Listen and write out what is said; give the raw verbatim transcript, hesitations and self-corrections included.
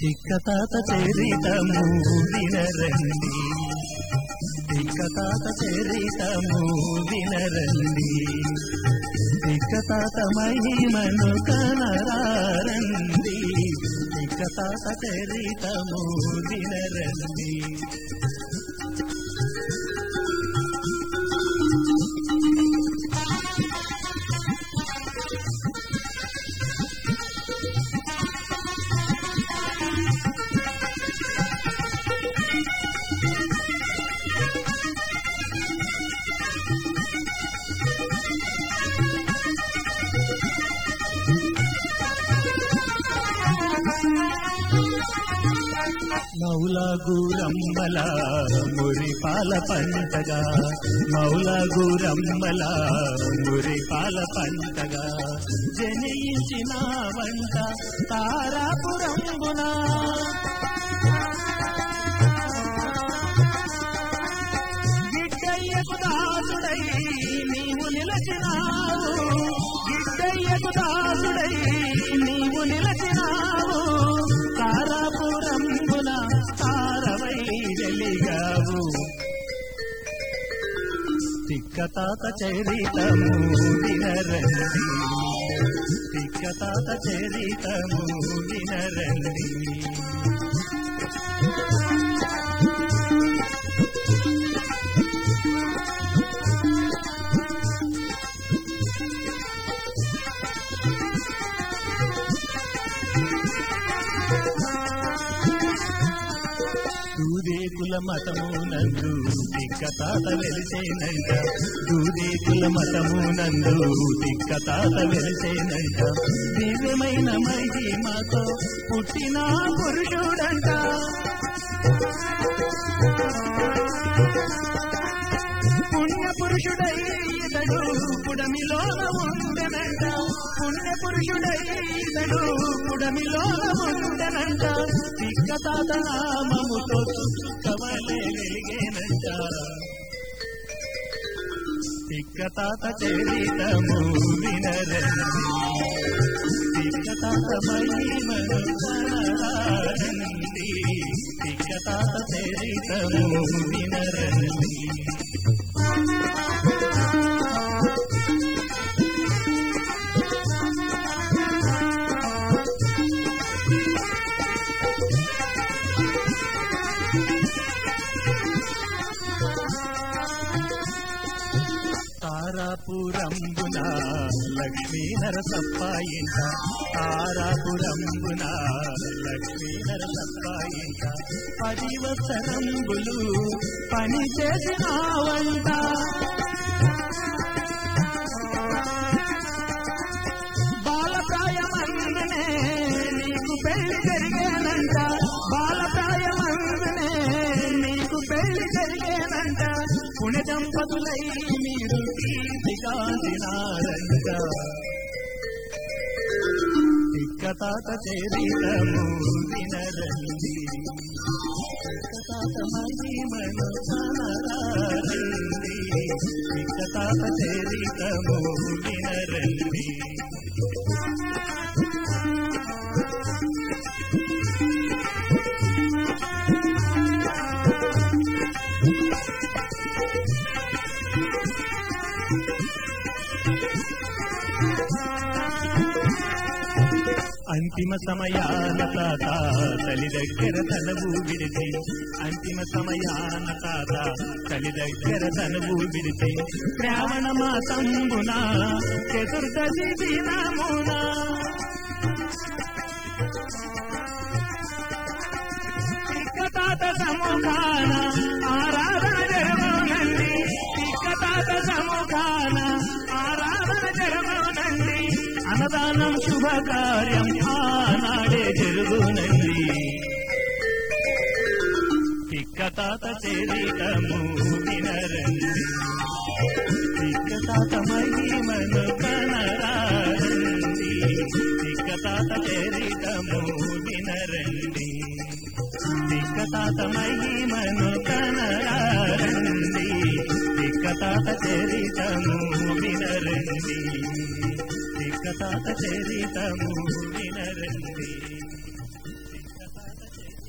తిక్కతాత చరితము వినరండి, తిక్కతాత చరితము వినరండి, తిక్కతాత మహిమను కనరారండి, తిక్కతాత చరితము వినరండి. మౌలా గూరమ్మల మురిపాల పంటగా, మౌలా గూరమ్మల మురిపాల పంటగా జనయించిన వంట తారాపురంబున, గిడ్డయ్యకు దాసుడై నీవు నిలచినావు, గిడ్డయ్యకు దాసుడై నీవు నిలచినావు, తారాపురంబున తారవై వెలిగావు. తిక్కతాత చరితము వినరండి, తిక్కతాత చరితము వినరండి. దూదేకుల మతమునందు తిక్కతాత వెలిసేనంట, దూదేకుల మతమునందు తిక్కతాత వెలిసేనంట, దివ్యమైన మహిమతో పుట్టిన పురుషుడంట, పుణ్య పురుషుడై ఇతడు పుడమిలోన ఉండెనంట, పుణ్య పురుషుడై ఇతడు పుడమిలోన ఉండెనంట, తిక్కతాత నామముతో కవలే వెలిగేనంట. తిక్కతాత చరితము వినరండి, తిక్కతాత మహిమను కనరారండి, తిక్కతాత చరితము వినరండి. తారాపురంబున లక్ష్మీ నరసప్పాయింట, తారాపురంబున లక్ష్మీ నరసప్పాయింట, పది వత్సరంబులు పని చేసినావంట, బాలప్రాయమందునే నీకు పెళ్లి జరిగేనంట, బాలప్రాయమందునే నీకు పెళ్లి జరిగేనంట, పుణ్య దంపతులై మీరు కీర్తిగాంచినారంట. తిక్కతాత చరితము వినరండి, తిక్కతాత మహిమను కనరారండి, తిక్కతాత చరితము వినరండి. అంతిమ సమయాన తాత తల్లి దగ్గర తనవు విడితే, అంతిమ సమయాన తాత తల్లి దగ్గర తనవు విడితే, శ్రావణ మాసంబున చతుర్దశి దినమున, తిక్కతాత సముఖాన ఆరాధన జరమోనండి, తిక్కతాత సముఖాన ఆరాధన జరమోనండి, అన్నదానం శుభకార్యం ఆనాడే జరుగునండి. తిక్కతాత చరితము వినరండి, తిక్కతాత మహిమను కనరారండి, తిక్కతాత చరితము వినరండి, తిక్కతాత మహిమను కనరారండి, తిక్కతాత చరితము వినరండి. తిక్కతాత చరితము వినరండి. తిక్కతాత చరితము